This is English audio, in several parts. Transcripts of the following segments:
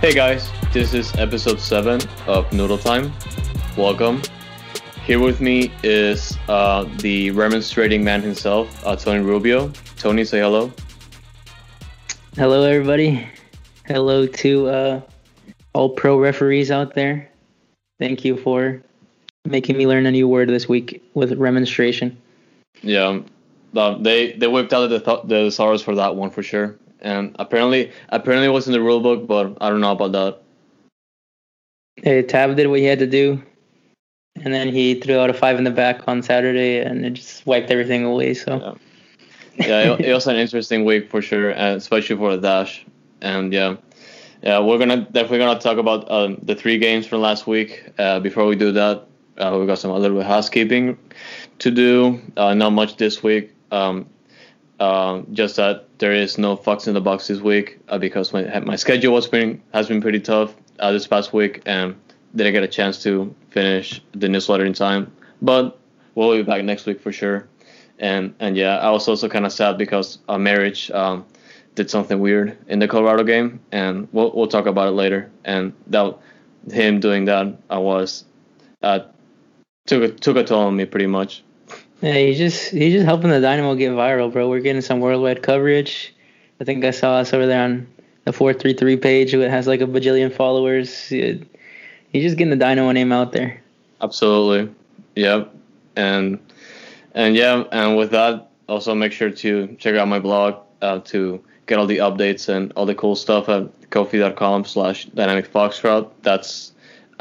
Hey guys, this is episode 7 of Noodle Time. Welcome. Here with me is the remonstrating man himself, Tony Rubio. Tony, say hello. Hello, everybody. Hello to all pro referees out there. Thank you for making me learn a new word this week with remonstration. Yeah, they whipped out the thesaurus for that one for sure. And apparently it was in the rule book, but I don't know about that. Hey, Tab did what he had to do, and then he threw out a 5 in the back on Saturday, and it just wiped everything away. So, it was an interesting week for sure, especially for the Dash. And yeah, we're definitely gonna talk about the 3 games from last week. Before we do that, we got a little bit of housekeeping to do. Not much this week. Just that there is no Fox in the Box this week because my schedule has been pretty tough this past week and didn't get a chance to finish the newsletter in time. But we'll be back next week for sure. And yeah, I was also kind of sad because marriage did something weird in the Colorado game, and we'll talk about it later. And that him doing that, I was took a toll on me pretty much. yeah, he's just helping the Dynamo get viral, bro. We're getting some worldwide coverage. I think I saw us over there on the 433 page. It has like a bajillion followers. He's just getting the Dynamo name out there. Absolutely, yep. And yeah, and with that, also make sure to check out my blog to get all the updates and all the cool stuff at ko-fi.com/dynamicfoxtrot. That's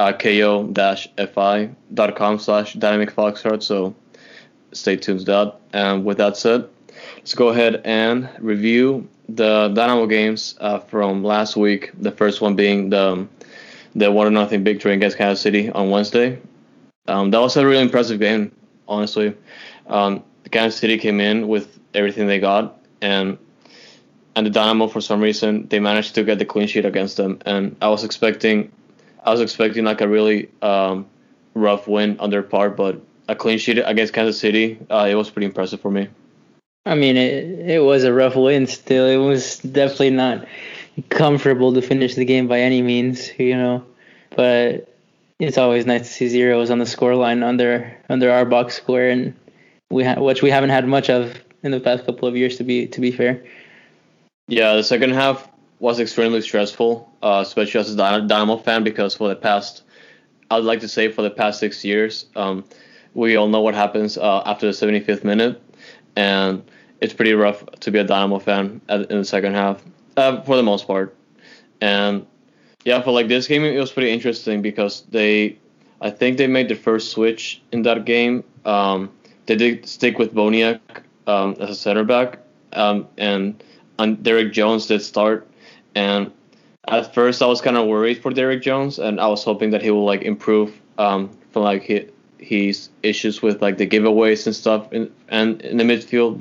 ko-fi.com/dynamicfoxtrot. So stay tuned to that. And with that said, let's go ahead and review the Dynamo games from last week. The first one being the 1-0 victory against Kansas City on Wednesday. That was a really impressive game, honestly. Kansas City came in with everything they got, and the Dynamo, for some reason, they managed to get the clean sheet against them. And I was expecting like a really rough win on their part, but a clean sheet against Kansas City, it was pretty impressive for me. I mean, it was a rough win still. It was definitely not comfortable to finish the game by any means, but it's always nice to see zeros on the scoreline under our box score, and which we haven't had much of in the past couple of years, to be fair. Yeah, the second half was extremely stressful, especially as a Dynamo fan, because I'd like to say for the past 6 years, we all know what happens after the 75th minute, and it's pretty rough to be a Dynamo fan in the second half for the most part. And yeah, for like this game, it was pretty interesting because I think they made the first switch in that game. They did stick with Boniek as a center back, and Derek Jones did start. And at first, I was kind of worried for Derek Jones, and I was hoping that he will like improve from like his issues with like the giveaways and stuff in the midfield.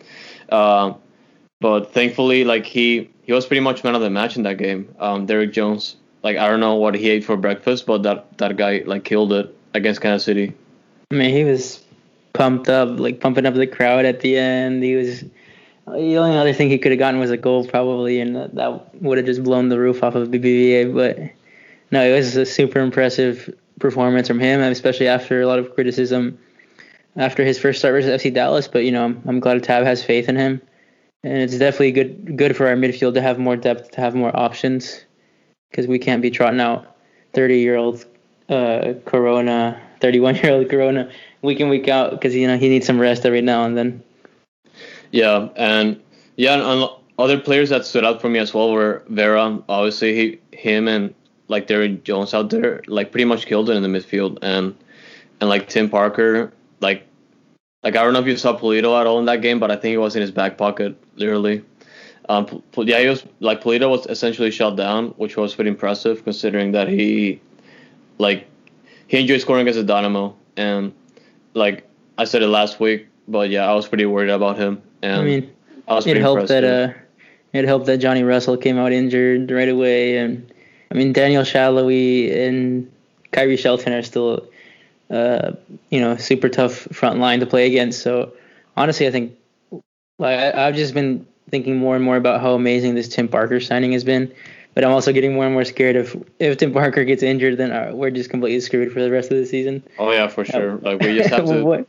But thankfully, like he was pretty much man of the match in that game. Derek Jones, like I don't know what he ate for breakfast, but that guy like killed it against Kansas City. I mean, he was pumped up, like pumping up the crowd at the end. The only other thing he could have gotten was a goal probably, and that would have just blown the roof off of BBVA. But no, it was a super impressive performance from him, especially after a lot of criticism after his first start versus FC Dallas. But I'm glad Tab has faith in him, and it's definitely good for our midfield to have more depth, to have more options, because we can't be trotting out 30-year-old Corona, 31-year-old Corona week in week out, because he needs some rest every now and then. Yeah, and other players that stood out for me as well were Vera. Obviously, him and like Derek Jones out there, like pretty much killed it in the midfield, and like Tim Parker, like I don't know if you saw Polito at all in that game, but I think he was in his back pocket literally. Yeah, he was like Polito was essentially shut down, which was pretty impressive considering that he enjoyed scoring against the Dynamo, and like I said it last week, but yeah, I was pretty worried about him. And I mean, I was it helped that Johnny Russell came out injured right away, and I mean Daniel Shallowy and Kyrie Shelton are still, super tough front line to play against. So honestly, I think I've just been thinking more and more about how amazing this Tim Parker signing has been. But I'm also getting more and more scared if Tim Parker gets injured, then we're just completely screwed for the rest of the season. Oh yeah, for sure. Like we just have to,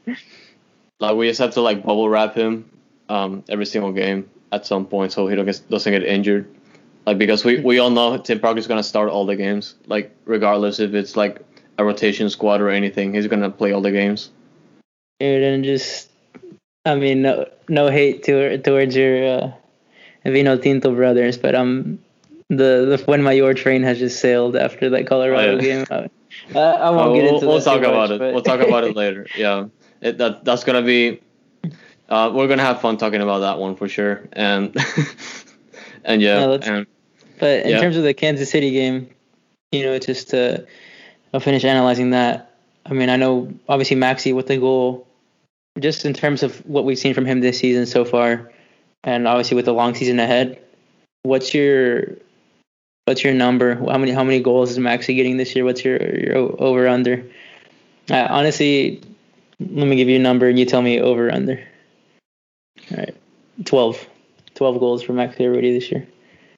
like bubble wrap him, every single game at some point so he doesn't get injured. Like because we all know Tim Parker's gonna start all the games. Like regardless if it's like a rotation squad or anything, he's gonna play all the games. Dude, and just, I mean, no hate towards your Vino Tinto brothers, but the Fuenmayor train has just sailed after that Colorado game. I won't get into we'll that talk too about much, it. We'll talk about it later. Yeah, that's gonna be. We're gonna have fun talking about that one for sure, and and yeah, but in terms of the Kansas City game, just to I'll finish analyzing that. I mean, I know obviously Maxey with the goal, just in terms of what we've seen from him this season so far, and obviously with the long season ahead. What's your number? How many goals is Maxey getting this year? What's your over under? Honestly, let me give you a number and you tell me over under. All right, 12 goals for Maxey Urruti this year.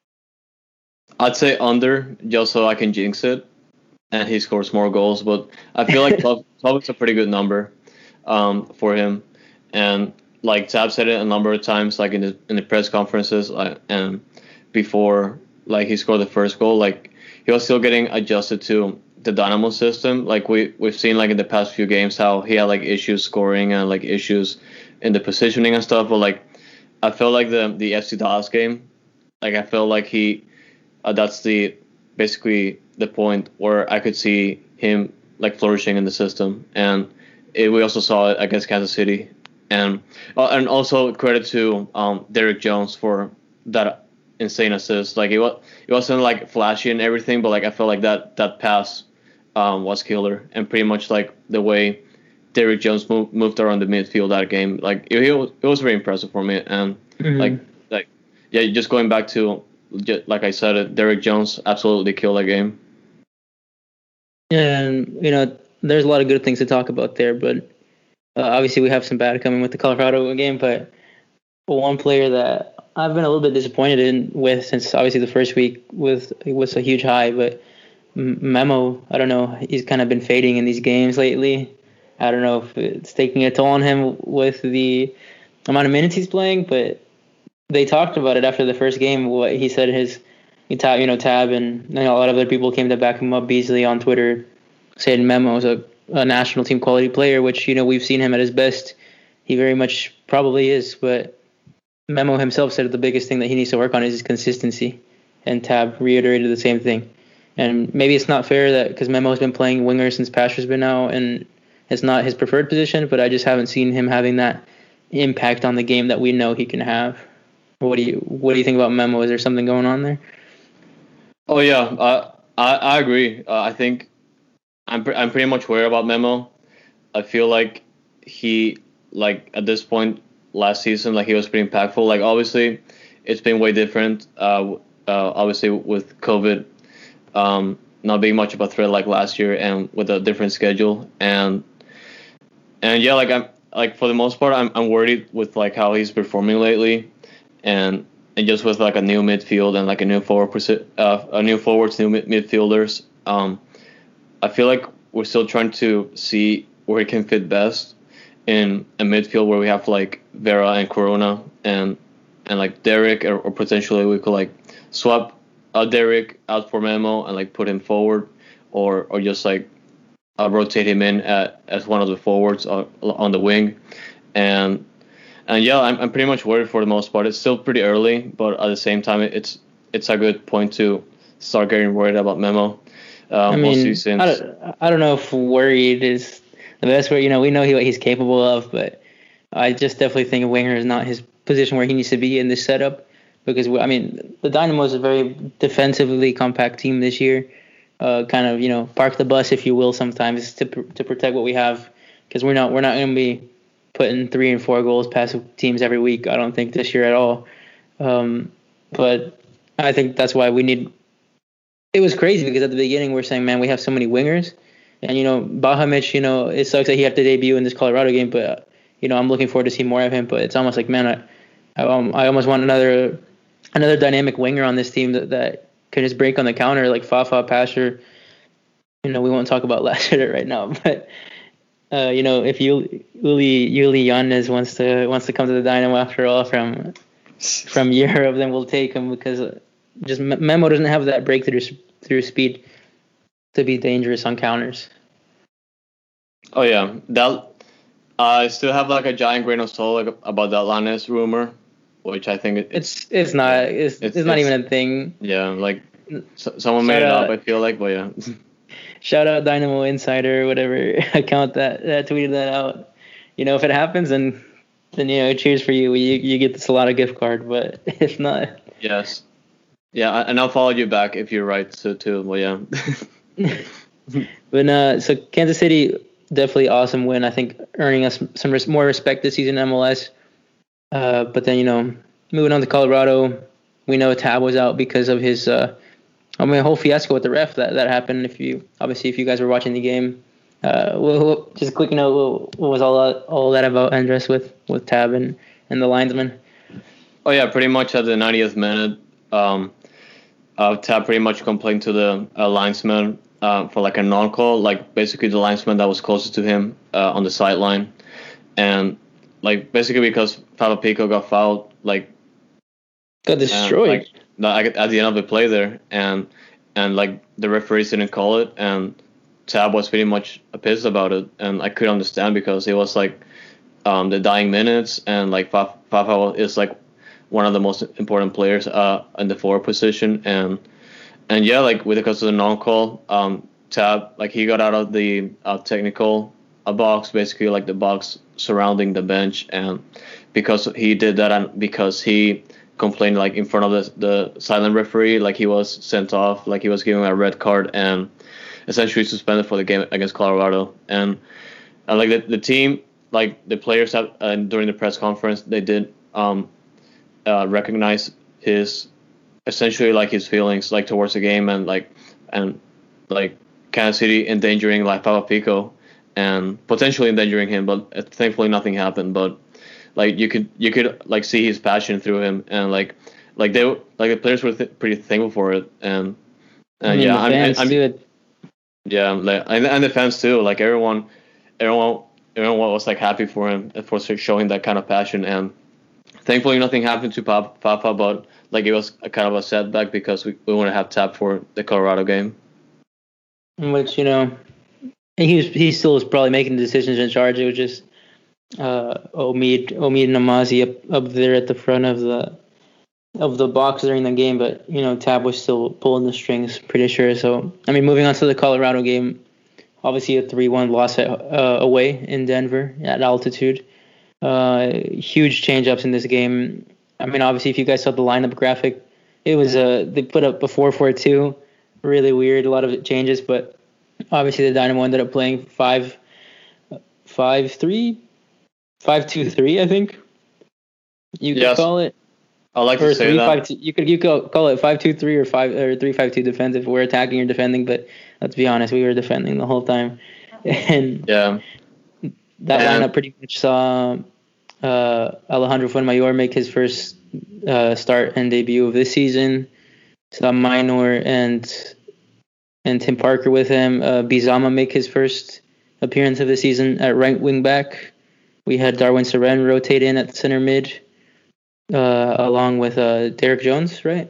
I'd say under, just so I can jinx it, and he scores more goals. But I feel like 12 is a pretty good number for him. And like Tab said it a number of times, like in the press conferences, and before like he scored the first goal, like he was still getting adjusted to the Dynamo system. Like we've seen like in the past few games how he had like issues scoring and like issues in the positioning and stuff. But like I felt like the FC Dallas game, like I felt like that's basically the point where I could see him like flourishing in the system, and we also saw it against Kansas City, and also credit to Derek Jones for that insane assist. Like it wasn't like flashy and everything, but like I felt like that pass was killer, and pretty much like the way Derek Jones moved around the midfield that game, like it was very impressive for me, and like yeah, just going back to like I said, Derek Jones absolutely killed that game. And there's a lot of good things to talk about there, but obviously we have some bad coming with the Colorado game. But one player that I've been a little bit disappointed with since obviously the first week was a huge high, but Memo, I don't know, he's kind of been fading in these games lately. I don't know if it's taking a toll on him with the amount of minutes he's playing, but they talked about it after the first game. What he said, Tab and a lot of other people came to back him up. Beasley on Twitter said Memo is a national team quality player, which we've seen him at his best. He very much probably is, but Memo himself said the biggest thing that he needs to work on is his consistency, and Tab reiterated the same thing. And maybe it's not fair that because Memo has been playing winger since Pastra's been out, and it's not his preferred position, but I just haven't seen him having that impact on the game that we know he can have. What do you think about Memo? Is there something going on there? Oh yeah, I agree. I think I'm pretty much worried about Memo. I feel like he at this point last season, like he was pretty impactful. Like obviously, it's been way different. Obviously with COVID, not being much of a threat like last year, and with a different schedule, and yeah, like I'm like for the most part, I'm worried with like how he's performing lately, and just with like a new midfield and like a new forwards, new midfielders. I feel like we're still trying to see where he can fit best in a midfield where we have like Vera and Corona and like Derek, or potentially we could like swap Derek out for Memo and like put him forward, or just like rotate him in as one of the forwards on the wing, and yeah, I'm pretty much worried for the most part. It's still pretty early, but at the same time, it's a good point to start getting worried about Memo. I don't know if worried is the best word. We know what he's capable of, but I just definitely think a winger is not his position where he needs to be in this setup. Because the Dynamo is a very defensively compact team this year. Kind of park the bus, if you will, sometimes to protect what we have, because we're not going to be putting 3 and 4 goals past teams every week. I don't think this year at all. But I think that's why we need. It was crazy because at the beginning we're saying, man, we have so many wingers, and Bahamic, it sucks that he had to debut in this Colorado game, but I'm looking forward to see more of him. But it's almost like, man, I almost want another dynamic winger on this team that can just break on the counter like Fafa, Pasher. We won't talk about Lassiter right now, but if Yuli Yanez wants to come to the Dynamo after all from Europe, then we'll take him because just Memo doesn't have that breakthrough through speed to be dangerous on counters. Oh yeah, that I still have like a giant grain of salt about that Lanes rumor, which I think it's not even a thing. Yeah, like someone made it up. I feel like, but yeah. Shout out Dynamo Insider, whatever account that tweeted that out. If it happens, then cheers for you. You get this a lot of gift card, but if not, yes, yeah, and I'll follow you back if you're right. So too, well, yeah. But so Kansas City, definitely awesome win. I think earning us some more respect this season in MLS. But then moving on to Colorado, we know Tab was out because of his. Whole fiasco with the ref that happened. If you guys were watching the game, we'll just quick note, what was all that about, Andres, with Tab and the linesman? Oh yeah, pretty much at the 90th minute, Tab pretty much complained to the linesman for like a non-call, like basically the linesman that was closest to him on the sideline, and like basically because Fafa Picault got fouled, like got destroyed. At the end of the play there, and like the referees didn't call it, and Tab was pretty much pissed about it, and I couldn't understand because it was like the dying minutes, and like Fafa is like one of the most important players in the forward position, and yeah, like because of the non-call, Tab, like he got out of the technical box, basically like the box surrounding the bench, and because he did that and because he complained like in front of the silent referee, like he was sent off, like he was given a red card and essentially suspended for the game against Colorado. And like the team, like the players have during the press conference, they did recognize his essentially like his feelings like towards the game, and like Kansas City endangering like Fafa Picault and potentially endangering him, but thankfully nothing happened. But like you could like see his passion through him, and like the players were pretty thankful for it, and yeah, and the fans too, like everyone was like happy for him for showing that kind of passion, and thankfully nothing happened to Fafa, but like it was a kind of a setback because we want to have Tab for the Colorado game, which he still was probably making the decisions in charge. It was just Omid and Amazi up there at the front of the box during the game, but Tab was still pulling the strings, pretty sure. So moving on to the Colorado game, obviously a 3-1 loss away in Denver at altitude. Huge change-ups in this game. Obviously if you guys saw the lineup graphic, it was they put up a 4-4-2, really weird, a lot of changes, but obviously the Dynamo ended up playing 5-3. 5-2-3, I think. You could call it. I like to say that. You could call it 5-2-3 or 3-5-2 defensive. We're attacking or defending, but let's be honest, we were defending the whole time. And that lineup pretty much saw Alejandro Fuenmayor make his first start and debut of this season. Saw Minor and Tim Parker with him. Bizama make his first appearance of the season at right wing back. We had Darwin Seren rotate in at center mid, along with Derek Jones, right?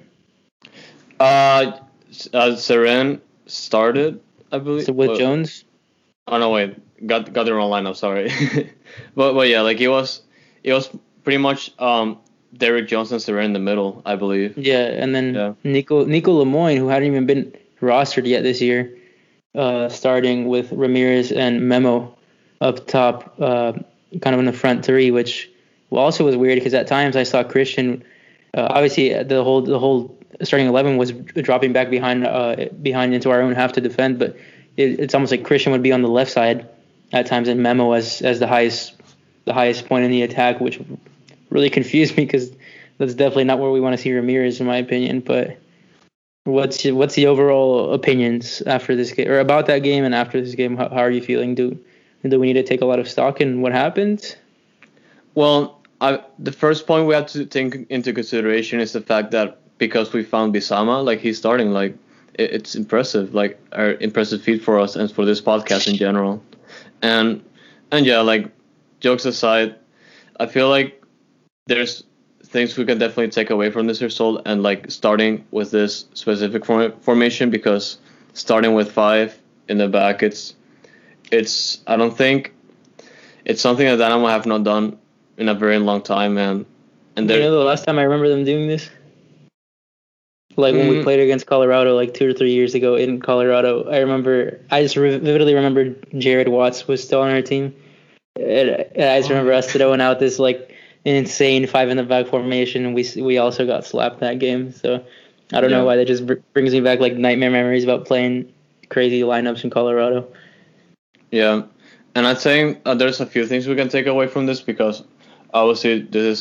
Seren started, I believe. So with Jones? Oh no, wait, got the wrong lineup. Sorry, but yeah, like it was pretty much Derek Jones and Seren in the middle, I believe. Yeah, and then Nico Lemoyne, who hadn't even been rostered yet this year, starting with Ramirez and Memo up top. Kind of in the front three, which also was weird because at times I saw Christian. Obviously, the whole starting 11 was dropping back behind into our own half to defend, but it's almost like Christian would be on the left side at times, and Memo as the highest point in the attack, which really confused me because that's definitely not where we want to see Ramirez, in my opinion. But what's the overall opinions after this game, or about that game and after this game? How are you feeling? Do we need to take a lot of stock in what happened? Well, the first point we have to take into consideration is the fact that because we found Bisama, like he's starting, like it's impressive, like our impressive feat for us and for this podcast in general. And yeah, like jokes aside, I feel like there's things we can definitely take away from this result, and like starting with this specific formation, because starting with 5 in the back, it's I don't think it's something that Dynamo have not done in a very long time, and You know, the last time I remember them doing this, like when we played against Colorado like 2 or 3 years ago in Colorado, I just vividly remember Jared Watts was still on our team. And I just remember us throwing out this like insane 5 in the back formation, and we also got slapped that game. So I don't know why that just brings me back like nightmare memories about playing crazy lineups in Colorado. Yeah, and I'd say there's a few things we can take away from this, because obviously this is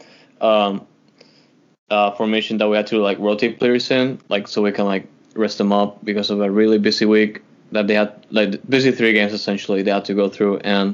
formation that we had to like rotate players in, like so we can like rest them up because of a really busy week that they had, like busy 3 games essentially they had to go through, and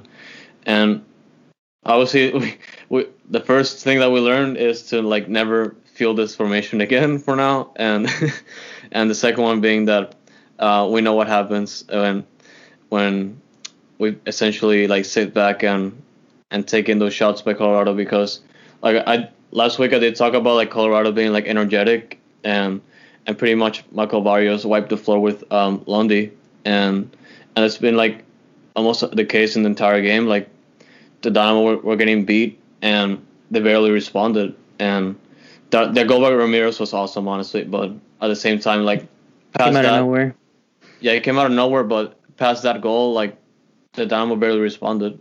obviously we the first thing that we learned is to like never field this formation again for now, and and the second one being that we know what happens when we essentially like sit back and take in those shots by Colorado, because like last week I did talk about like Colorado being like energetic, and pretty much Michael Barrios wiped the floor with Lundy, and it's been like almost the case in the entire game. Like the Dynamo were getting beat and they barely responded, and the goal by Ramirez was awesome, honestly, but at the same time, like past came out of nowhere. Yeah, it came out of nowhere, but past that goal, like the Dynamo barely responded.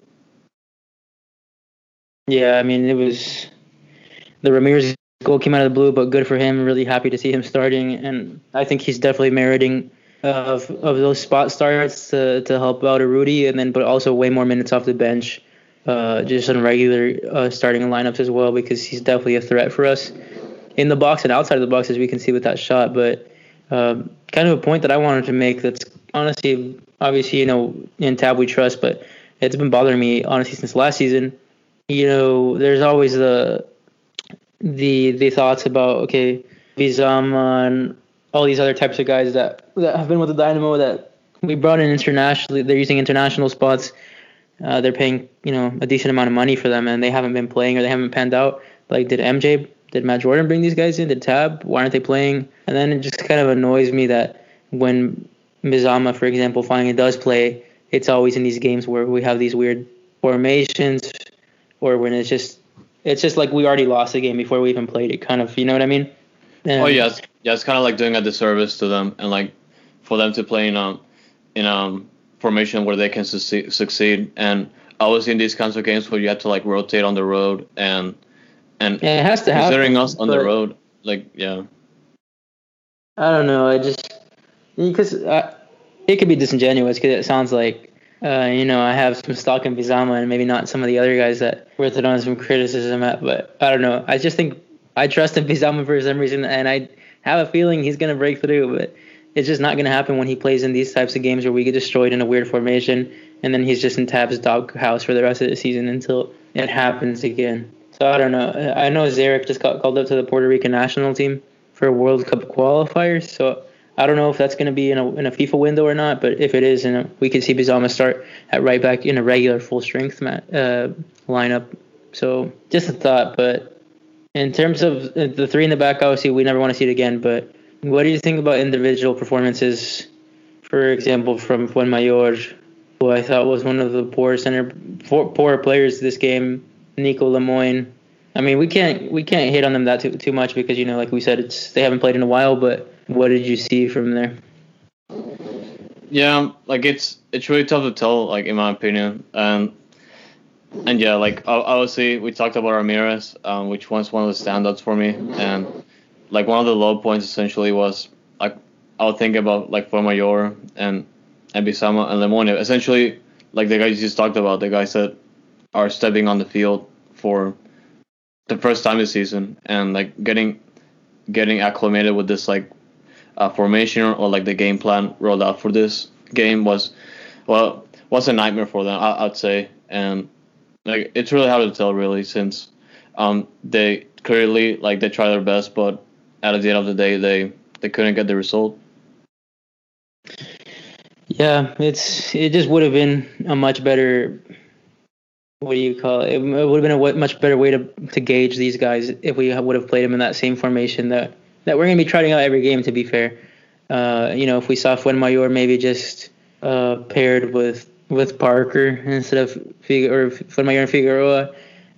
Yeah, I mean, it was the Ramirez goal came out of the blue, but good for him. Really happy to see him starting, and I think he's definitely meriting of those spot starts to help out Rudy, and then but also way more minutes off the bench, just on regular starting lineups as well, because he's definitely a threat for us in the box and outside of the box, as we can see with that shot. But kind of a point that I wanted to make that's honestly, obviously, you know, in Tab we trust, but it's been bothering me honestly since last season. You know, there's always the thoughts about, okay, Bizama and all these other types of guys that have been with the Dynamo that we brought in internationally. They're using international spots. They're paying, you know, a decent amount of money for them, and they haven't been playing or they haven't panned out. Like, did Matt Jordan bring these guys in? Did Tab? Why aren't they playing? And then it just kind of annoys me that when Bizama, for example, finally does play, it's always in these games where we have these weird formations, or when it's just like we already lost the game before we even played it, kind of, you know what I mean? And it's kind of like doing a disservice to them, and like for them to play in formation where they can succeed. And always in these kinds of games where you have to like rotate on the road, and it has to happen. Considering us on the road, like I don't know. Because it could be disingenuous, because it sounds like you know, I have some stock in Bizama and maybe not some of the other guys that we're throwing some criticism at, but I don't know. I just think I trust in Bizama for some reason, and I have a feeling he's going to break through, but it's just not going to happen when he plays in these types of games where we get destroyed in a weird formation, and then he's just in Tab's doghouse for the rest of the season until it happens again. So I don't know. I know Zarek just got called up to the Puerto Rican national team for World Cup qualifiers, so I don't know if that's going to be in a FIFA window or not, but if it is, we could see Bizama start at right back in a regular full strength lineup. So just a thought. But in terms of the 3 in the back, obviously we never want to see it again. But what do you think about individual performances? For example, from Fuenmayor, who I thought was one of the poorer players this game, Nico Lemoyne. I mean, we can't hit on them that too much, because, you know, like we said, they haven't played in a while. But what did you see from there? Yeah, like it's really tough to tell, like in my opinion, and yeah, like obviously we talked about Ramirez, which was one of the standouts for me, and like one of the low points essentially was like I would think about like Fuenmayor and Bizama and Lemoyne, essentially like the guys you just talked about, the guys that are stepping on the field for the first time this season, and like getting acclimated with this like formation or like the game plan rolled out for this game was a nightmare for them, I'd say. And like it's really hard to tell, really, since they clearly like they try their best, but at the end of the day, they couldn't get the result. Yeah, it just would have been a much better. What do you call it? It would have been a much better way to gauge these guys if we would have played them in that same formation that we're gonna be trying out every game. To be fair, if we saw Fuenmayor maybe just paired with Parker instead of Fuenmayor and Figueroa,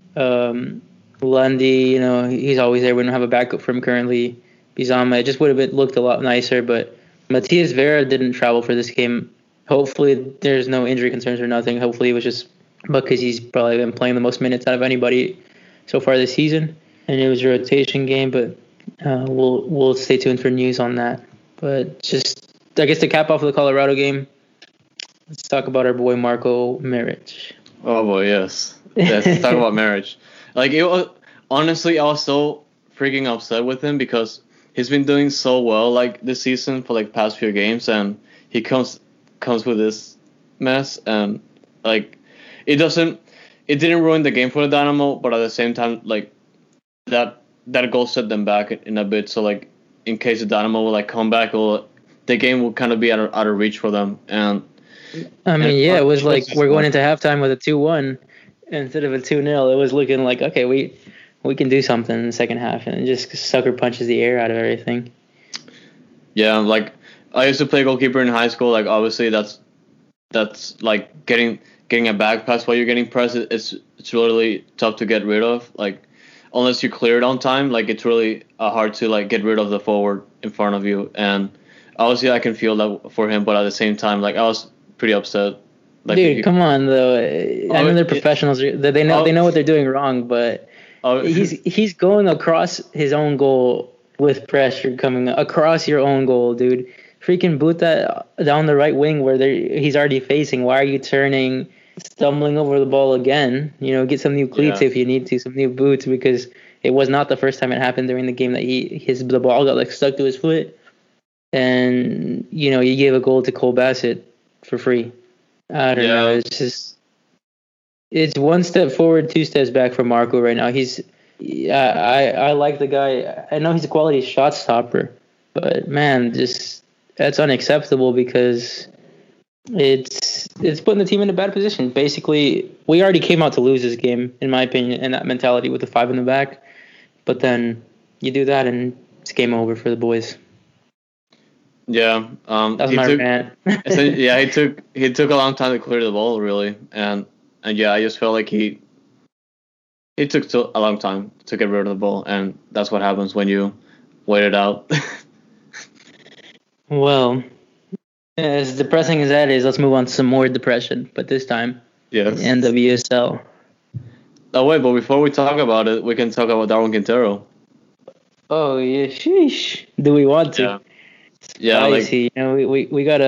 Lundy, he's always there. We don't have a backup for him currently. Bizama, it just would have looked a lot nicer. But Matias Vera didn't travel for this game. Hopefully, there's no injury concerns or nothing. Hopefully, it was just because he's probably been playing the most minutes out of anybody so far this season, and it was a rotation game. But we'll stay tuned for news on that. But just, I guess, to cap off the Colorado game, let's talk about our boy Marko Maric. Oh boy, yes. Let's talk about Maric. Like, honestly, I was so freaking upset with him because he's been doing so well like this season for like past few games, and he comes with this mess, and like it didn't ruin the game for the Dynamo, but at the same time, like that goal set them back in a bit. So like in case the Dynamo will like come back, the game will kind of be out of reach for them. And I mean, yeah, it was like we're going into halftime with a 2-1 instead of a 2-0. It was looking like, okay, we can do something in the second half, and it just sucker punches the air out of everything. Yeah, like I used to play goalkeeper in high school. Like obviously that's like getting a back pass while you're getting pressed. It's really tough to get rid of. Like unless you clear it on time, like it's really hard to like get rid of the forward in front of you. And obviously I can feel that for him, but at the same time, like I was pretty upset. Like, dude, come on though. I know they're professionals. They know what they're doing wrong, but he's going across his own goal with pressure coming across your own goal, dude. Freaking boot that down the right wing where he's already facing. Why are you turning, stumbling over the ball again? Get some new cleats if you need to, some new boots, because it was not the first time it happened during the game that the ball got like stuck to his foot, and you gave a goal to Cole Bassett for free. I don't know. It's just, it's one step forward, two steps back for Marko right now. I like the guy. I know he's a quality shot stopper, but man, just that's unacceptable because it's putting the team in a bad position. Basically, we already came out to lose this game, in my opinion, and that mentality with the 5 in the back. But then you do that, and it's game over for the boys. Yeah, that's my rant. Yeah, he took a long time to clear the ball, really, and yeah, I just felt like he took a long time to get rid of the ball, and that's what happens when you wait it out. Well, as depressing as that is, let's move on to some more depression, but this time, NWSL. Oh wait, but before we talk about it, we can talk about Darwin Quintero. Oh yeah, sheesh. Do we want to? Yeah, Spicy. We got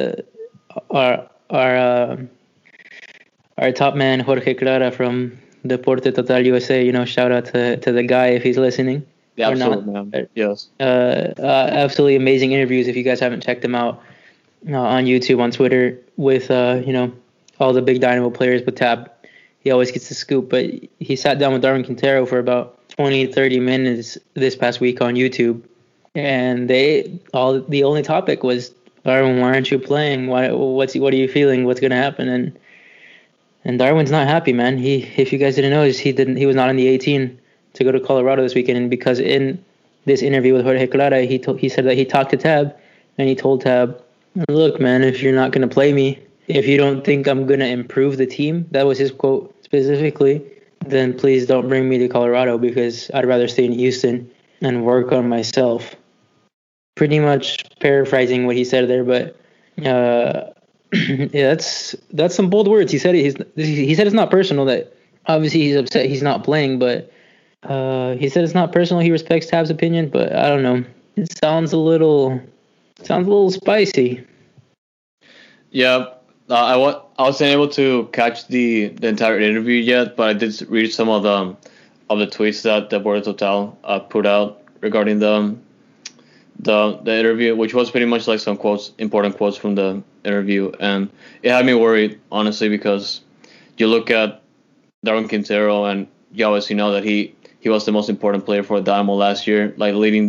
our top man Jorge Clara from Deporte Total USA. Shout out to the guy if he's listening. Yeah, absolutely, man. Yes. Absolutely amazing interviews. If you guys haven't checked them out on YouTube, on Twitter, with all the big Dynamo players with Tab, he always gets the scoop. But he sat down with Darwin Quintero for about 20-30 minutes this past week on YouTube. And the only topic was, Darwin, why aren't you playing? What are you feeling? What's gonna happen? And Darwin's not happy, man. If you guys didn't know, he was not in the 18 to go to Colorado this weekend, and because in this interview with Jorge Clara, he said that he talked to Tab, and he told Tab, look, man, if you're not gonna play me, if you don't think I'm gonna improve the team, that was his quote specifically, then please don't bring me to Colorado because I'd rather stay in Houston and work on myself. Pretty much paraphrasing what he said there, but yeah, that's some bold words. He said it's not personal. That obviously he's upset he's not playing, but he said it's not personal. He respects Tab's opinion, but I don't know. It sounds a little spicy. Yeah, I wasn't able to catch the entire interview yet, but I did read some of the tweets that Deporte Total put out regarding the interview, which was pretty much like some important quotes from the interview, and it had me worried, honestly, because you look at Darwin Quintero, and you obviously know that he was the most important player for Dynamo last year, like leading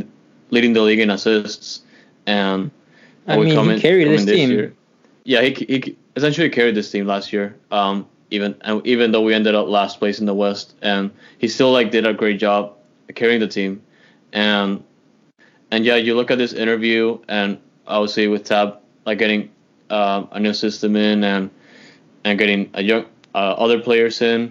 leading the league in assists, and he carried this team. Year. Yeah, he essentially carried this team last year. Even though we ended up last place in the West, and he still like did a great job carrying the team, and yeah, you look at this interview, and obviously with Tab like getting a new system in, and getting a young other players in,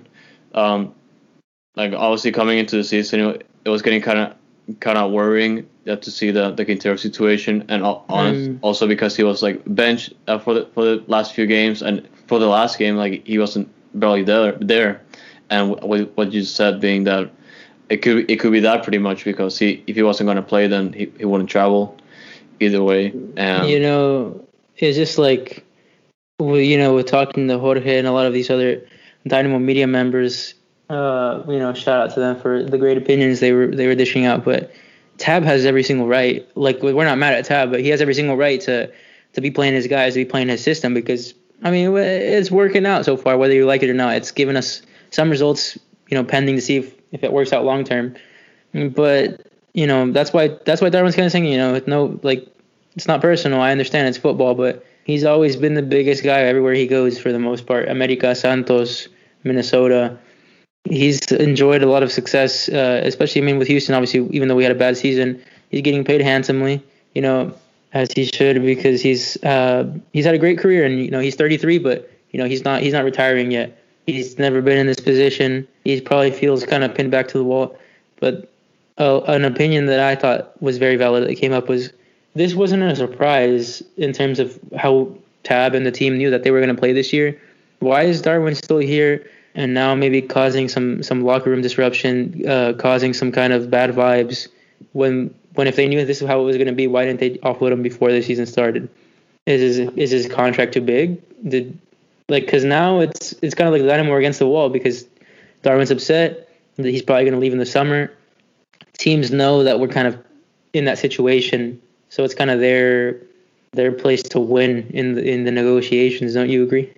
like obviously coming into the season, it was getting kind of worrying to see the Quintero situation, and also because he was like benched for the last few games, and for the last game like he wasn't barely there, and what you said being that it could be that pretty much, because if he wasn't going to play, then he wouldn't travel either way. And it's just like we're talking to Jorge and a lot of these other Dynamo media members. Shout out to them for the great opinions they were dishing out. But Tab has every single right. Like, we're not mad at Tab, but he has every single right to be playing his guys, to be playing his system, because it's working out so far, whether you like it or not. It's given us some results, pending to see if it works out long term. But that's why Darwin's kind of saying, it's not personal. I understand it's football, but he's always been the biggest guy everywhere he goes for the most part. America, Santos, Minnesota. He's enjoyed a lot of success, especially, with Houston, obviously, even though we had a bad season. He's getting paid handsomely, as he should, because he's had a great career, and, he's 33, but, he's not retiring yet. He's never been in this position. He probably feels kind of pinned back to the wall. But an opinion that I thought was very valid that came up was, this wasn't a surprise in terms of how Tab and the team knew that they were going to play this year. Why is Darwin still here and now maybe causing some locker room disruption, causing some kind of bad vibes, when if they knew this is how it was going to be, why didn't they offload him before the season started? Is his contract too big? Because now it's kind of like Dynamo against the wall, because Darwin's upset that he's probably going to leave in the summer. Teams know that we're kind of in that situation, so it's kind of their place to win in the negotiations. Don't you agree?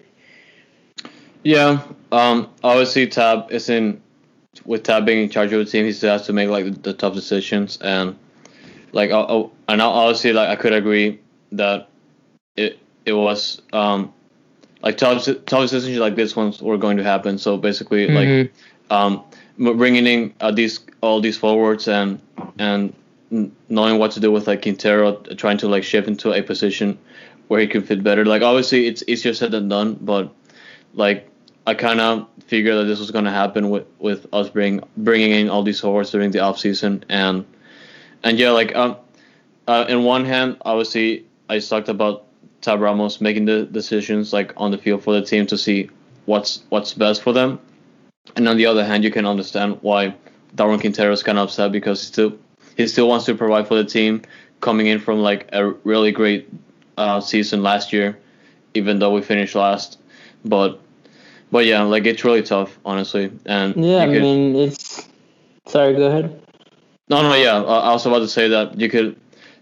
Yeah. Obviously, Tab with Tab being in charge of the team, he still has to make like the tough decisions, and like and obviously, like, I could agree that it was like tough decisions like this ones were going to happen. So basically, like bringing in all these forwards, and knowing what to do with like Quintero, trying to like shift into a position where he could fit better. Like, obviously it's easier said than done, but like I kind of figured that this was going to happen with us bringing in all these forwards during the off season, and yeah, like in one hand, obviously I talked about Tab Ramos making the decisions like on the field for the team to see what's best for them, and on the other hand, you can understand why Darwin Quintero is kind of upset, because he still wants to provide for the team, coming in from like a really great season last year, even though we finished last. But yeah, like, it's really tough, honestly. And yeah, it's. Sorry, go ahead. No, yeah. I was about to say that you could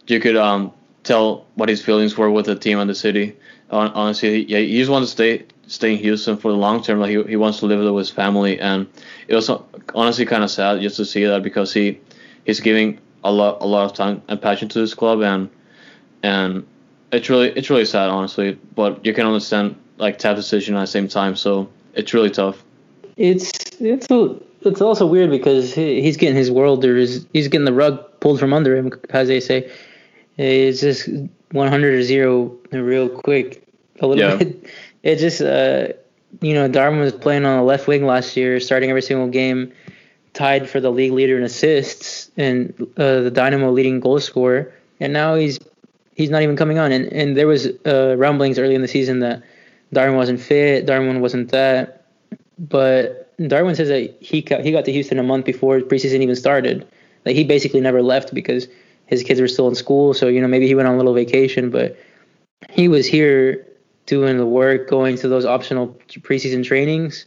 tell what his feelings were with the team and the city. Honestly, he just wants to stay in Houston for the long term. Like, he wants to live with his family, and it was honestly kind of sad just to see that, because he's giving a lot of time and passion to this club, and it's really sad, honestly. But you can understand like Tab's decision at the same time, so it's really tough. It's also weird because he's getting his world, or he's getting the rug pulled from under him, as they say. It's just 100 or 0 real quick. A little bit. It just Darwin was playing on the left wing last year, starting every single game, tied for the league leader in assists and the Dynamo leading goal scorer, and now he's not even coming on. And there was rumblings early in the season that Darwin wasn't fit, Darwin wasn't that, but Darwin says that he got to Houston a month before preseason even started. Like, he basically never left because his kids were still in school, so maybe he went on a little vacation, but he was here doing the work, going to those optional preseason trainings.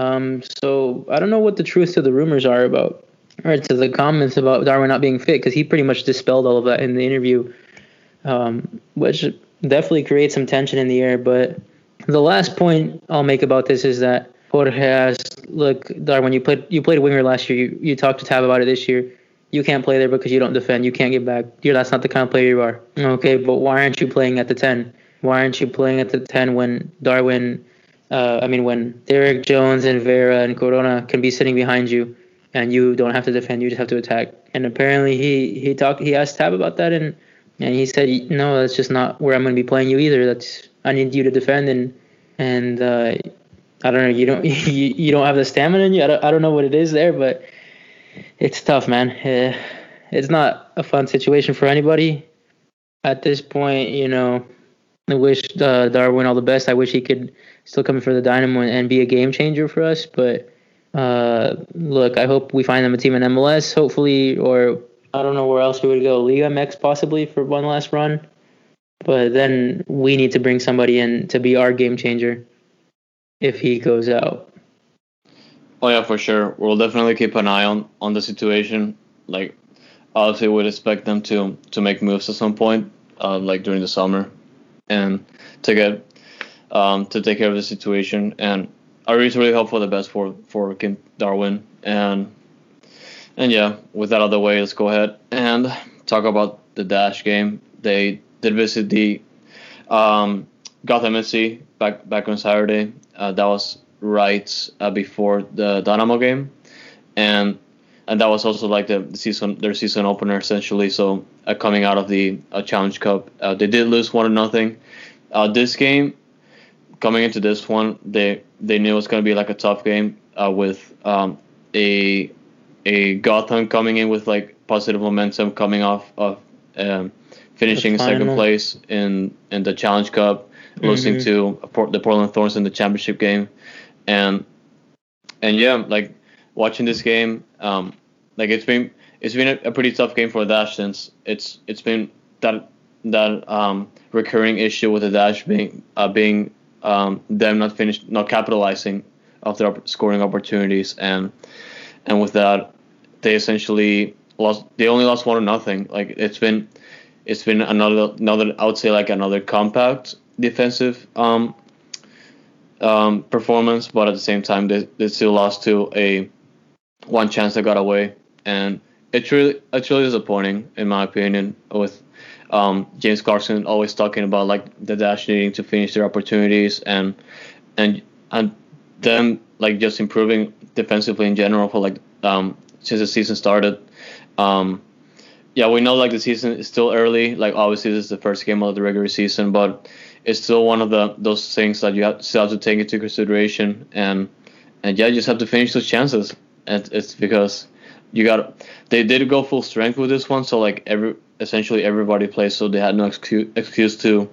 So I don't know what the truth to the rumors are about, or to the comments about Darwin not being fit, because he pretty much dispelled all of that in the interview, which definitely creates some tension in the air. But the last point I'll make about this is that Jorge asked, look, Darwin, you played a winger last year. You talked to Tab about it this year. you can't play there because you don't defend. You can't get back. That's not the kind of player you are. Okay, but why aren't you playing at the 10? Why aren't you playing at the 10 when when Derek Jones and Vera and Corona can be sitting behind you, and you don't have to defend, you just have to attack. And apparently he asked Tab about that, and he said, no, that's just not where I'm going to be playing you either. I need you to defend, and I don't know, you don't you don't have the stamina in you. I don't know what it is there, but it's tough, man. It's not a fun situation for anybody at this point. I wish Darwin all the best. I wish he could still come in for the Dynamo and be a game changer for us. But look, I hope we find them a team in MLS, hopefully, or I don't know where else we would go. Liga MX possibly for one last run. But then we need to bring somebody in to be our game changer if he goes out. Oh yeah, for sure. We'll definitely keep an eye on the situation. Like, obviously, we'd expect them to make moves at some point, like during the summer, and to get to take care of the situation. And I really hope for the best for Kim Darwin. And yeah, with that out of the way, let's go ahead and talk about the Dash game. They did visit the Gotham FC back on Saturday. That was right before the Dynamo game, and that was also like their season opener essentially. So coming out of the Challenge Cup, they did lose 1-0. This game, coming into this one, they knew it was going to be like a tough game with a Gotham coming in with like positive momentum, coming off of finishing second place in the Challenge Cup, losing to the Portland Thorns in the championship game. And yeah, like watching this game, like it's been a pretty tough game for the Dash, since it's been that recurring issue with the Dash being them not capitalizing off their scoring opportunities, and with that they essentially lost. They only lost 1-0. Like it's been another I would say like another compact defensive performance, but at the same time they still lost to a one chance that got away, and it's really disappointing in my opinion, with James Clarkson always talking about like the Dash needing to finish their opportunities and them like just improving defensively in general for like since the season started. Yeah, we know like the season is still early. Like obviously this is the first game of the regular season, but it's still one of those things that you still have to take into consideration. And yeah, you just have to finish those chances. And it's because they did go full strength with this one, so like essentially everybody plays, so they had no excuse to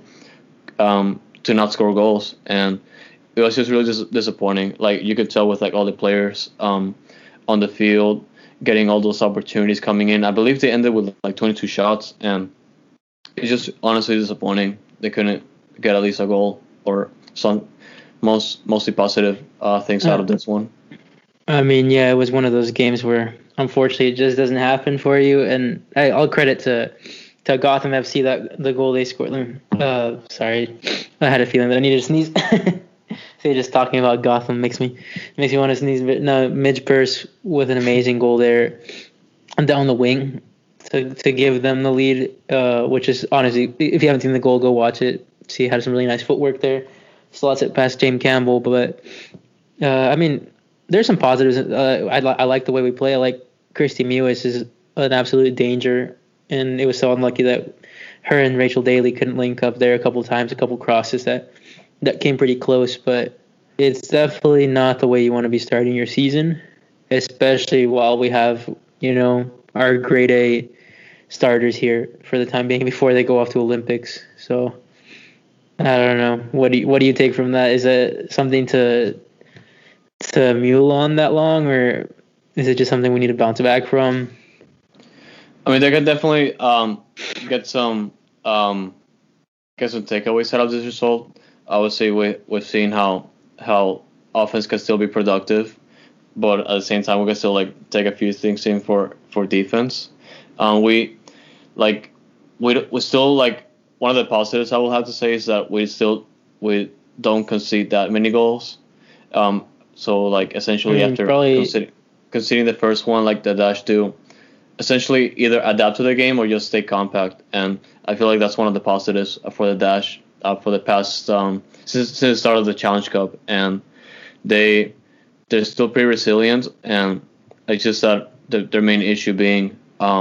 not score goals, and it was just really disappointing. Like you could tell with like all the players on the field getting all those opportunities coming in. I believe they ended with like 22 shots, and it's just honestly disappointing. They couldn't get at least a goal or some mostly positive things out of this one. I mean, yeah, it was one of those games where unfortunately it just doesn't happen for you. And I'll credit to Gotham FC that the goal they scored. Sorry, I had a feeling that I needed to sneeze. So just talking about Gotham makes me want to sneeze. But no, Midge Purse with an amazing goal there down the wing to give them the lead, which is honestly, if you haven't seen the goal, go watch it. See, had some really nice footwork there. Slots it past James Campbell, but I mean, there's some positives. I like the way we play. I like Christy Mewis is an absolute danger, and it was so unlucky that her and Rachel Daly couldn't link up there a couple times, a couple crosses that came pretty close, but it's definitely not the way you want to be starting your season, especially while we have, our grade A starters here for the time being before they go off to Olympics. So I don't know. What do you take from that? Is it something to mule on that long, or is it just something we need to bounce back from? I mean, they could definitely get some takeaways out of this result. I would say we've seen how offense can still be productive, but at the same time we can still like take a few things in for defense. We still like, one of the positives I will have to say is that we don't concede that many goals. So like essentially after conceding the first one, like the Dash do essentially either adapt to the game or just stay compact. And I feel like that's one of the positives for the Dash for the past since the start of the Challenge Cup, and they're still pretty resilient. And it's just that their main issue being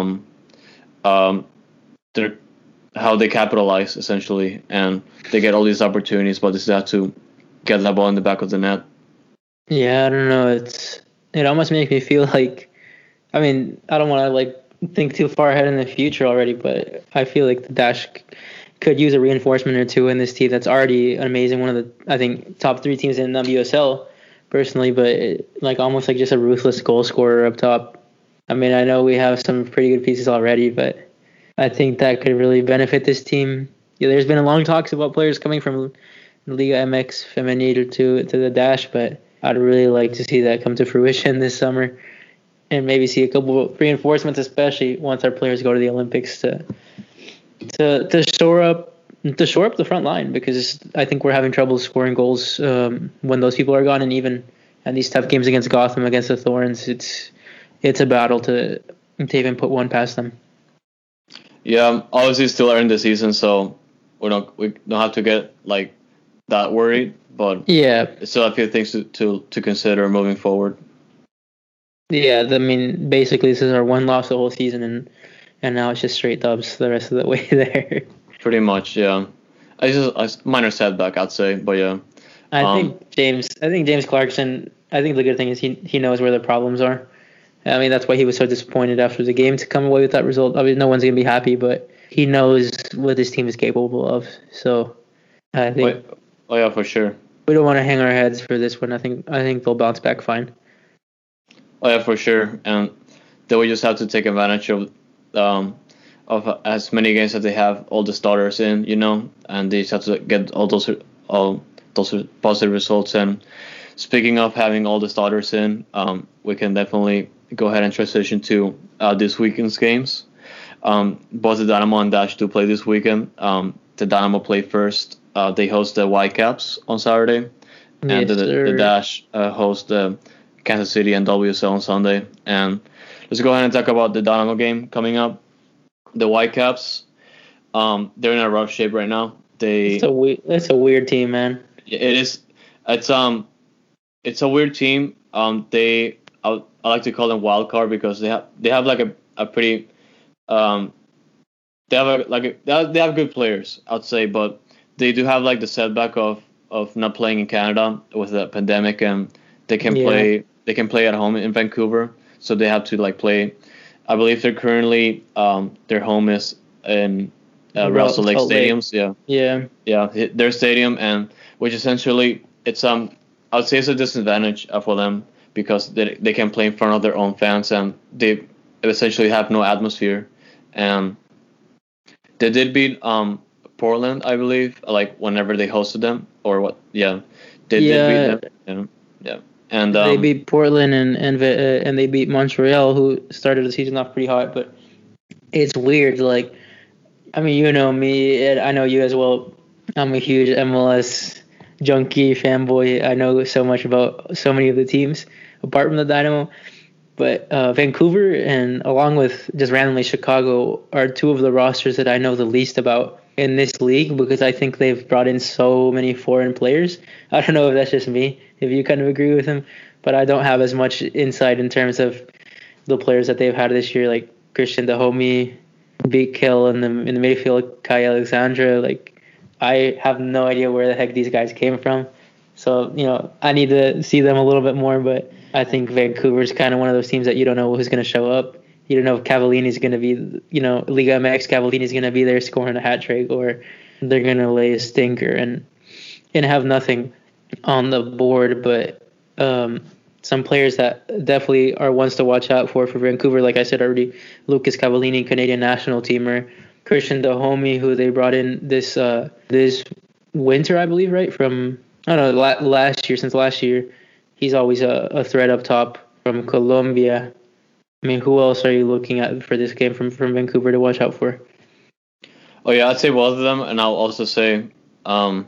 their how they capitalize essentially, and they get all these opportunities, but they still have to get that ball in the back of the net. Yeah, I don't know. It almost makes me feel like, I mean, I don't want to like think too far ahead in the future already, but I feel like the Dash could use a reinforcement or two in this team that's already amazing. One of the, I think, top 3 teams in WSL personally, but like almost like just a ruthless goal scorer up top. I mean, I know we have some pretty good pieces already, but I think that could really benefit this team. Yeah, there's been a long talks about players coming from Liga MX Femenil to the Dash, but I'd really like to see that come to fruition this summer, and maybe see a couple of reinforcements, especially once our players go to the Olympics, to shore up the front line, because I think we're having trouble scoring goals when those people are gone, and even at these tough games against Gotham, against the Thorns, it's a battle to even put one past them. Yeah, obviously still early in the season, so we don't have to get like that worried, but yeah, still a few things to consider moving forward. Yeah, I mean, basically this is our one loss the whole season, and now it's just straight dubs the rest of the way there. Pretty much, yeah. It's just a minor setback, I'd say, but yeah. I think James Clarkson. I think the good thing is he knows where the problems are. I mean, that's why he was so disappointed after the game to come away with that result. I mean, no one's gonna be happy, but he knows what this team is capable of. So I think. Oh yeah, for sure. We don't want to hang our heads for this one. I think they'll bounce back fine. Oh yeah, for sure, and they will just have to take advantage of as many games that they have all the starters in, and they just have to get all those positive results. And speaking of having all the starters in, we can definitely go ahead and transition to this weekend's games. Both the Dynamo and Dash do play this weekend. The Dynamo play first. They host the Whitecaps on Saturday, and the Dash host the Kansas City and WSL on Sunday. And let's go ahead and talk about the Dynamo game coming up. The Whitecaps, they're in a rough shape right now. It's a weird team, man. It is. It's a weird team. I like to call them wild card because they have like a pretty they have good players, I'd say, but they do have like the setback of not playing in Canada with the pandemic, and they can play at home in Vancouver, so they have to like play. I believe they're currently their home is in Real Salt Lake Stadiums. Yeah, their stadium, and which essentially it's I would say it's a disadvantage for them because they can play in front of their own fans, and they essentially have no atmosphere. And they did beat Portland, I believe, like whenever they hosted them, or what? Yeah, they did beat them. Yeah. And they beat Portland and they beat Montreal, who started the season off pretty hot. But it's weird. Like, I mean, you know me, and I know you as well. I'm a huge MLS junkie fanboy. I know so much about so many of the teams apart from the Dynamo. But Vancouver and along with just randomly Chicago are two of the rosters that I know the least about in this league, because I think they've brought in so many foreign players. I don't know if that's just me, if you kind of agree with him, but I don't have as much insight in terms of the players that they've had this year, like Christian Dahomey, Big Kill in the midfield, Kai Alexandra. Like, I have no idea where the heck these guys came from. So, I need to see them a little bit more, but I think Vancouver's kind of one of those teams that you don't know who's going to show up. You don't know if Cavallini's going to be, Liga MX Cavallini's going to be there scoring a hat trick, or they're going to lay a stinker and have nothing on the board. But some players that definitely are ones to watch out for Vancouver, like I said already, Lucas Cavallini, Canadian national teamer, Christian Dahomey, who they brought in this winter, I believe, right? From, I don't know, since last year. He's always a threat up top from Colombia. I mean, who else are you looking at for this game from Vancouver to watch out for? Oh yeah, I'd say both of them, and I'll also say I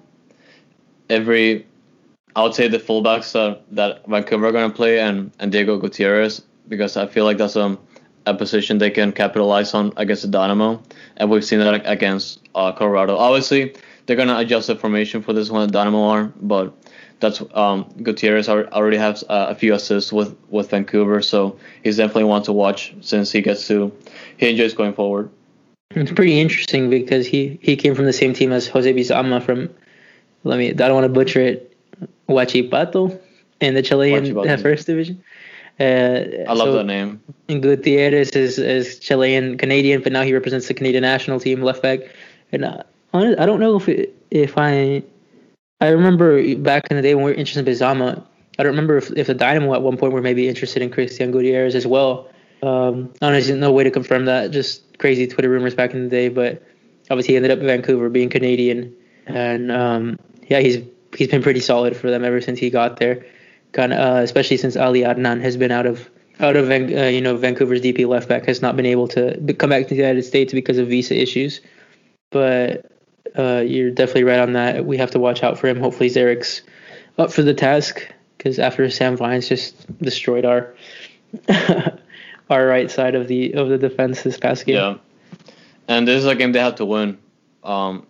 would say the fullbacks that Vancouver are going to play and Diego Gutierrez, because I feel like that's a a position they can capitalize on against the Dynamo, and we've seen that against Colorado. Obviously, they're gonna adjust the formation for this one, the Dynamo are, but that's Gutierrez already has a few assists with Vancouver, so he's definitely one to watch since he enjoys going forward. It's pretty interesting because he came from the same team as Jose Bizama from, I don't want to butcher it, Huachipato in the Chilean first division. I love that name. Gutierrez is Chilean Canadian, but now he represents the Canadian national team, left back. And I don't know if I remember back in the day when we were interested in Bizama. I don't remember if the Dynamo at one point were maybe interested in Christian Gutierrez as well. Honestly, no way to confirm that. Just crazy Twitter rumors back in the day. But obviously, he ended up in Vancouver, being Canadian, and he's been pretty solid for them ever since he got there. Kind of, especially since Ali Adnan has been out of Vancouver's DP left back, has not been able to come back to the United States because of visa issues. But you're definitely right on that. We have to watch out for him. Hopefully, Zarek's up for the task, because after Sam Vines just destroyed our our right side of the defense this past game. Yeah, and this is a game they have to win. The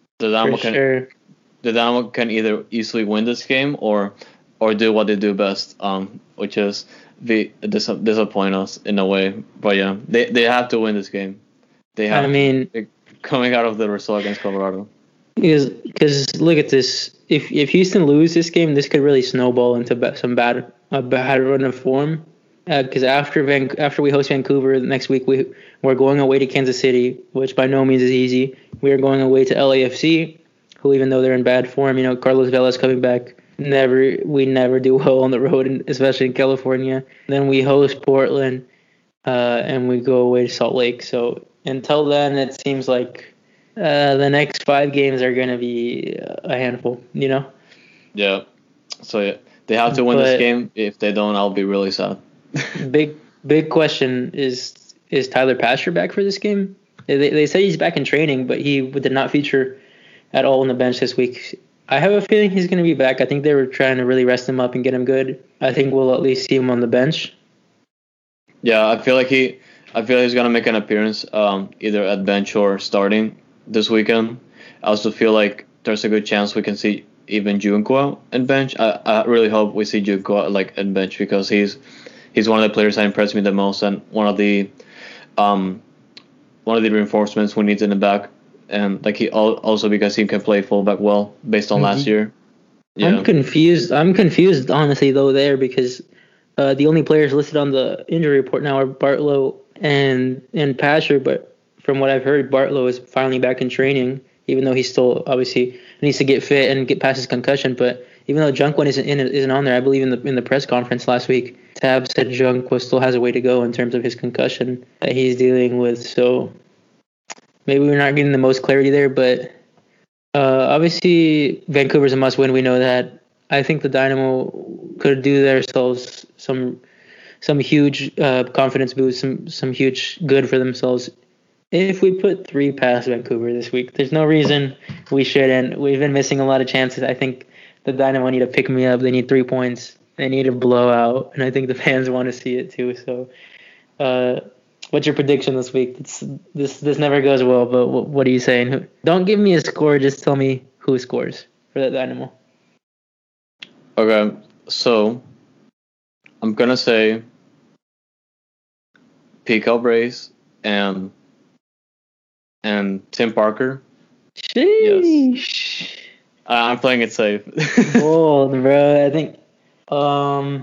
Dynamo can either easily win this game or do what they do best, which is disappoint us in a way. But yeah, they have to win this game. They have. Coming out of the result against Colorado. Because look at this. If Houston lose this game, this could really snowball into some bad run of form. Because after we host Vancouver next week, we're going away to Kansas City, which by no means is easy. We are going away to LAFC, who, even though they're in bad form, Carlos Vela's coming back. We never do well on the road, especially in California. Then we host Portland, and we go away to Salt Lake. So until then, it seems like the next 5 games are going to be a handful. Yeah. So yeah, they have to win this game. If they don't, I'll be really sad. Big question is Tyler Pasher back for this game? They say he's back in training, but he did not feature at all on the bench this week. I have a feeling he's going to be back. I think they were trying to really rest him up and get him good. I think we'll at least see him on the bench. Yeah, I feel he's going to make an appearance either at bench or starting this weekend. I also feel like there's a good chance we can see even Junqua in bench. I really hope we see Junqua in bench, because he's one of the players that impressed me the most, and one of the reinforcements we need in the back, and he also because he can play fullback well based on last year. Yeah. I'm confused honestly though there, because the only players listed on the injury report now are Bartlow and Pasher, but from what I've heard, Bartlow is finally back in training, even though he still obviously needs to get fit and get past his concussion. But even though Junqua isn't on there, I believe in the press conference last week, Tab said Junqua still has a way to go in terms of his concussion that he's dealing with. So maybe we're not getting the most clarity there, but obviously Vancouver's a must-win. We know that. I think the Dynamo could do themselves some huge confidence boost, some huge good for themselves if we put 3 past Vancouver this week. There's no reason we shouldn't. We've been missing a lot of chances. I think the Dynamo need to pick me up. They need 3 points. They need a blowout, and I think the fans want to see it too. So, what's your prediction this week? This never goes well, but what are you saying? Don't give me a score. Just tell me who scores for the Dynamo. Okay, so I'm gonna say Pico Brace and Tim Parker. Sheesh. Yes. I'm playing it safe. Bold, bro. I think I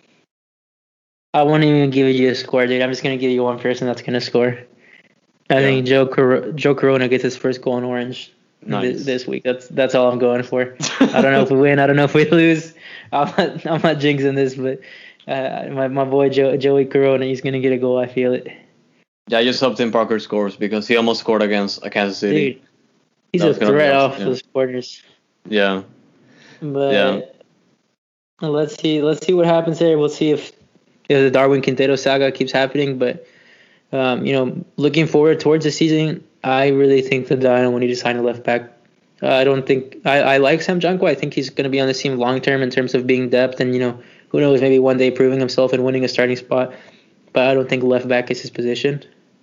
won't even give you a score, dude. I'm just gonna give you one person that's gonna score. I think Joe Corona gets his first goal in orange this week. That's all I'm going for. I don't know if we win. I don't know if we lose. I'm not jinxing this, but my boy Joey Corona, he's gonna get a goal. I feel it. Yeah, I just hope Tim Parker scores, because he almost scored against Kansas City. Dude, he's a threat off those corners. Yeah. But let's see what happens here. We'll see if the Darwin Quintero saga keeps happening. But looking forward towards the season, I really think the Dynamo need to sign a left back. I don't think I like Sam Junqua. I think he's going to be on the team long term in terms of being depth, and who knows, maybe one day proving himself and winning a starting spot. but I don't think left back is his position.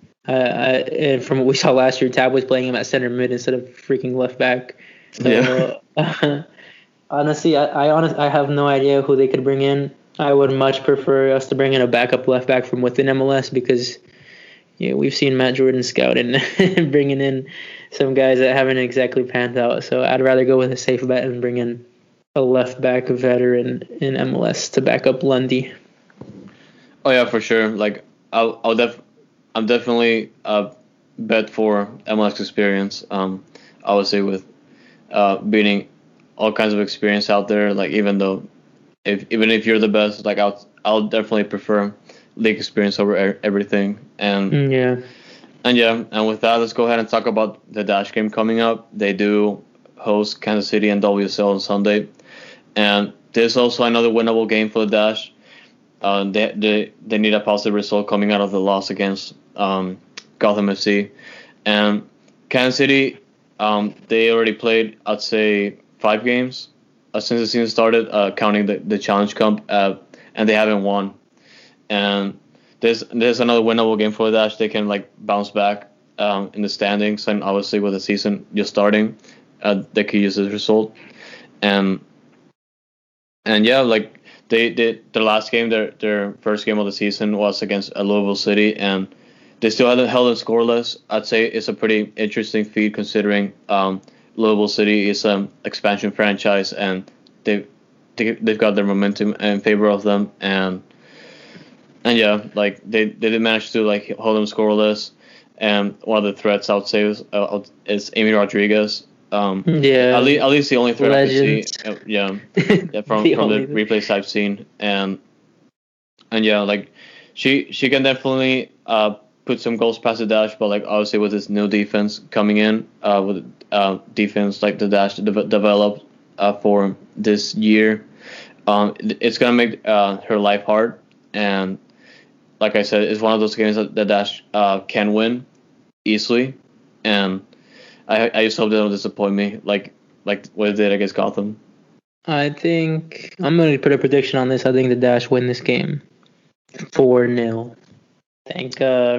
And from what we saw last year, Tab was playing him at center mid instead of freaking left back. So honestly, I have no idea who they could bring in. I would much prefer us to bring in a backup left back from within MLS because we've seen Matt Jordan scout and bringing in some guys that haven't exactly panned out. So I'd rather go with a safe bet and bring in a left back veteran in MLS to back up Lundy. Oh yeah, for sure. Like I'm definitely a bet for MLS experience. I would say with beating all kinds of experience out there. Like even if you're the best, like I'll definitely prefer league experience over everything. And and with that, let's go ahead and talk about the Dash game coming up. They do host Kansas City and WSL on Sunday, and there's also another winnable game for the Dash. They need a positive result coming out of the loss against Gotham FC, and Kansas City. They already played, I'd say, 5 games since the season started, counting the Challenge Cup, and they haven't won. And there's another winnable game for the Dash. They can bounce back in the standings, and obviously with the season just starting, they could use this result. And yeah, their last game, their first game of the season was against Louisville City, and they still held them scoreless. I'd say it's a pretty interesting feat considering Louisville City is an expansion franchise, and they've got their momentum in favor of them, and yeah, they did manage to hold them scoreless. And one of the threats I would say is Amy Rodriguez. At least the only threat Legend. I could see. From the replays I've seen, and yeah, she can definitely put some goals past the Dash, but obviously with this new defense coming in, with defense the Dash developed for this year, it's gonna make her life hard. And like I said, it's one of those games that the Dash can win easily, and I just hope they don't disappoint me like what they did against Gotham. I think I'm going to put a prediction on this. I think the Dash win this game 4-0. I think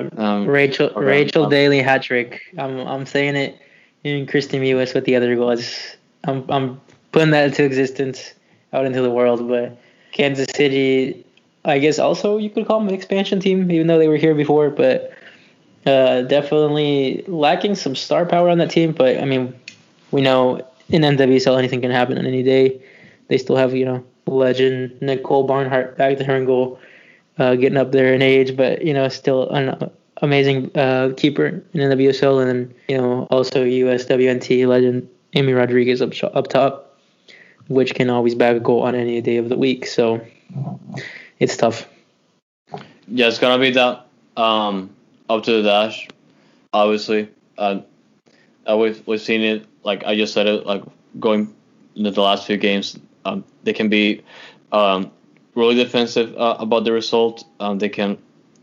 Rachel Daly hat trick. I'm saying it in Christy Mewis with the other goals. I'm putting that into existence, out into the world. But Kansas City, I guess also you could call them an expansion team, even though they were here before. But definitely lacking some star power on that team. But I mean, we know in NWSL anything can happen on any day. They still have legend Nicole Barnhart back there in goal. Getting up there in age, but still an amazing keeper in the WSL, and then also USWNT legend Amy Rodriguez up top, which can always bag a goal on any day of the week. So it's tough. Yeah, it's gonna be that up to the Dash, obviously. We've seen it. Like I just said it. Going into the last few games, they can be really defensive about the result. They can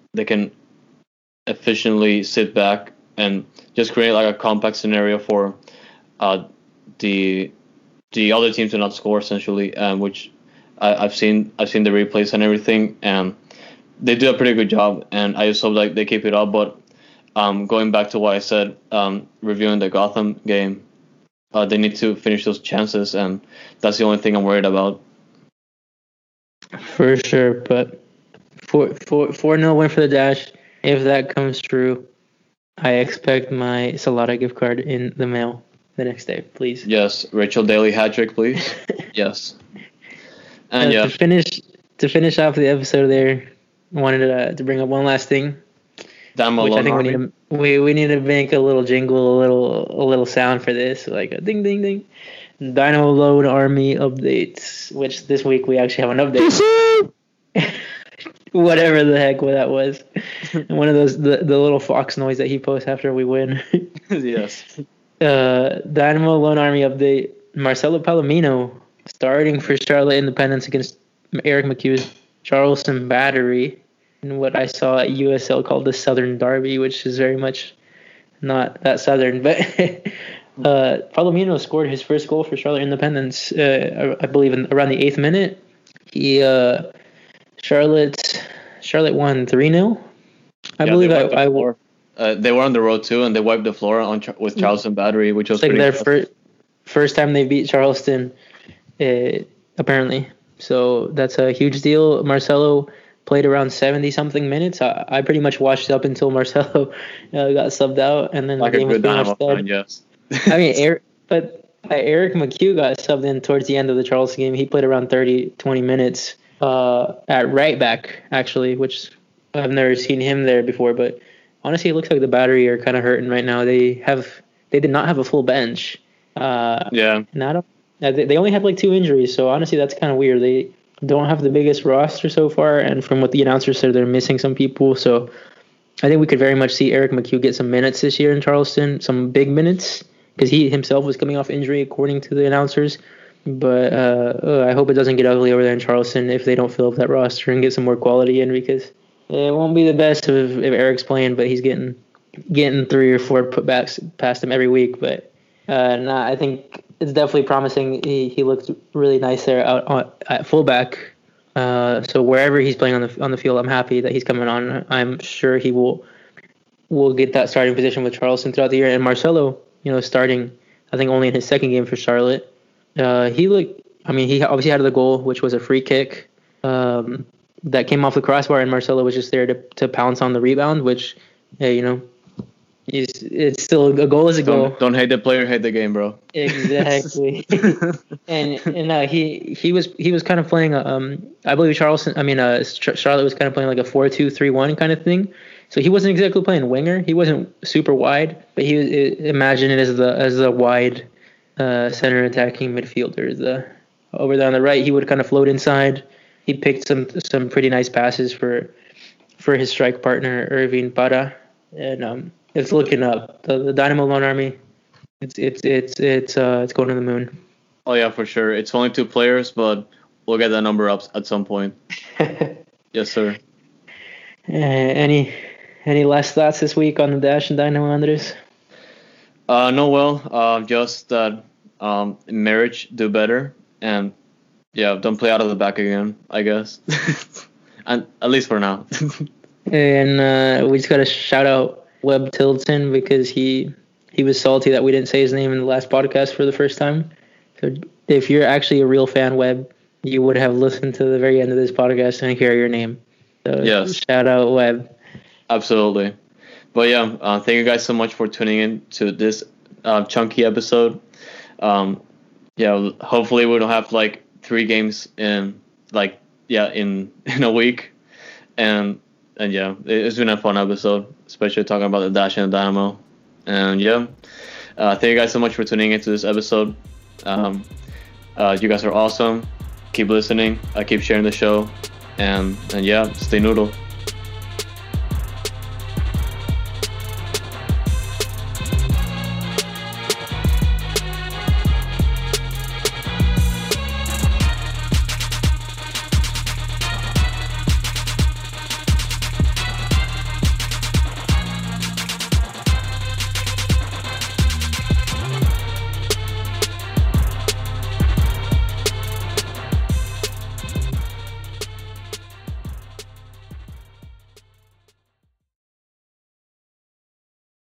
efficiently sit back and just create a compact scenario for the other team to not score, essentially. Which I've seen the replays and everything, and they do a pretty good job. And I just hope they keep it up. But going back to what I said, reviewing the Gotham game, they need to finish those chances, and that's the only thing I'm worried about. For sure, but 4-0 win for the Dash. If that comes true, I expect my Salada gift card in the mail the next day, please. Yes, Rachel Daly hat trick, please. Yes. And to finish off the episode there, I wanted to bring up one last thing. Which I think we need to make a little jingle, a little sound for this, like a ding ding ding. Dynamo Loan Army updates, which this week we actually have an update. Whatever the heck that was. One of those, the little fox noise that he posts after we win. Yes. Dynamo Loan Army update. Marcelo Palomino starting for Charlotte Independence against Eric McHugh's Charleston Battery in what I saw at USL called the Southern Derby, which is very much not that Southern, but Palomino scored his first goal for Charlotte Independence, I believe, around the 8th minute. Charlotte Charlotte won 3-0. I Yeah, believe they wiped the I floor. They were on the road too, and they wiped the floor with Charleston Battery, which was it's like pretty their impressive. first time they beat Charleston, apparently. So that's a huge deal. Marcelo played around 70 something minutes. I pretty much watched up until Marcelo got subbed out, and then Like the a game was good pretty much Dynamo fan, dead. yes. I mean, Eric McHugh got subbed in towards the end of the Charleston game. He played around 20 minutes at right back, actually, which I've never seen him there before. But honestly, it looks like the Battery are kind of hurting right now. They did not have a full bench. Yeah. They only have like 2 injuries, so honestly, that's kind of weird. They don't have the biggest roster so far, and from what the announcers said, they're missing some people. So I think we could very much see Eric McHugh get some minutes this year in Charleston, some big minutes, because he himself was coming off injury, according to the announcers. But I hope it doesn't get ugly over there in Charleston if they don't fill up that roster and get some more quality in, because it won't be the best if Eric's playing, but he's getting 3 or 4 putbacks past him every week. But I think it's definitely promising. He looked really nice there out at fullback. So wherever he's playing on the field, I'm happy that he's coming on. I'm sure he will get that starting position with Charleston throughout the year. And Marcelo, starting, I think only in his second game for Charlotte, he looked. I mean, he obviously had the goal, which was a free kick that came off the crossbar, and Marcelo was just there to pounce on the rebound, which, hey, it's still a goal is a goal. Don't hate the player, hate the game, bro. Exactly. and he was kind of playing I believe Charlotte was kind of playing like a 4-2-3-1 kind of thing. So he wasn't exactly playing winger. He wasn't super wide, but imagine it as the wide center attacking midfielder. Over there on the right, he would kind of float inside. He picked some pretty nice passes for his strike partner Irving Parra, and it's looking up. The Dynamo Lone Army, it's going to the moon. Oh yeah, for sure. It's only 2 players, but we'll get that number up at some point. Yes, sir. Any last thoughts this week on the Dash and Dynamo, Andres? No, well, just that marriage do better, and yeah, don't play out of the back again, I guess. And at least for now. And we just got to shout out Webb Tilton, because he was salty that we didn't say his name in the last podcast for the first time. So if you're actually a real fan, Webb, you would have listened to the very end of this podcast and hear your name. So yes. Shout out Webb. Absolutely. But yeah, thank you guys so much for tuning in to this chunky episode. Yeah, hopefully we don't have like 3 games in a week. And yeah, it's been a fun episode, especially talking about the Dash and the Dynamo. And yeah, thank you guys so much for tuning into this episode. You guys are awesome. Keep listening. Keep sharing the show. And yeah, stay noodle.